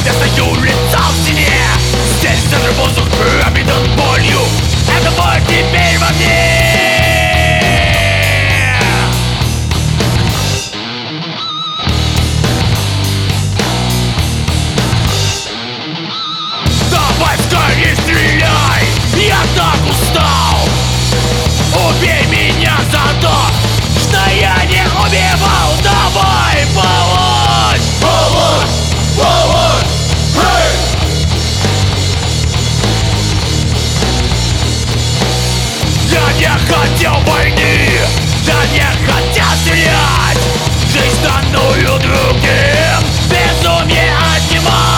Я стою лицом к стене. Здесь даже воздух пропитан болью. Эта боль теперь во мне. Давай скорее стреляй, я так устал. Убей меня за то, что я не убивал. Давай, палач! Палач! Палач! Эй! Я не хотел войны, я не хотел стрелять. Жизнь данную другим, безумие отнимать.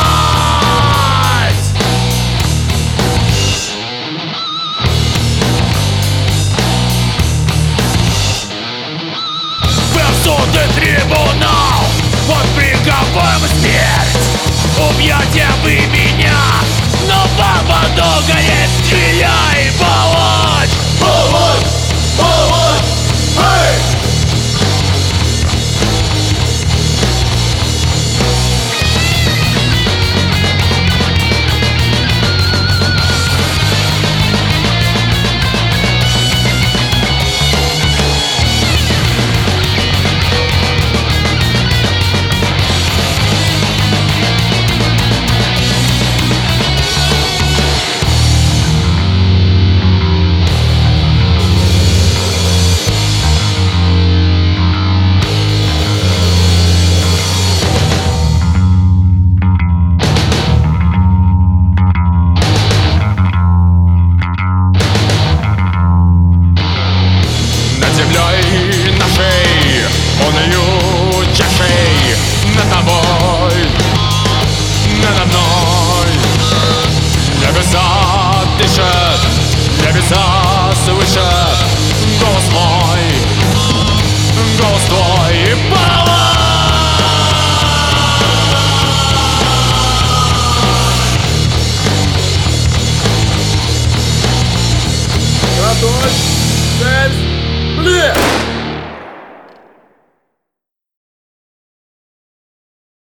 Суд и трибунал, под приговором смерть. Убьете вы меня, но вам в аду гореть. Стреляй, палач! Палач! Палач! Эй! Над тобой, надо мной. Небеса дышат, небеса свыше.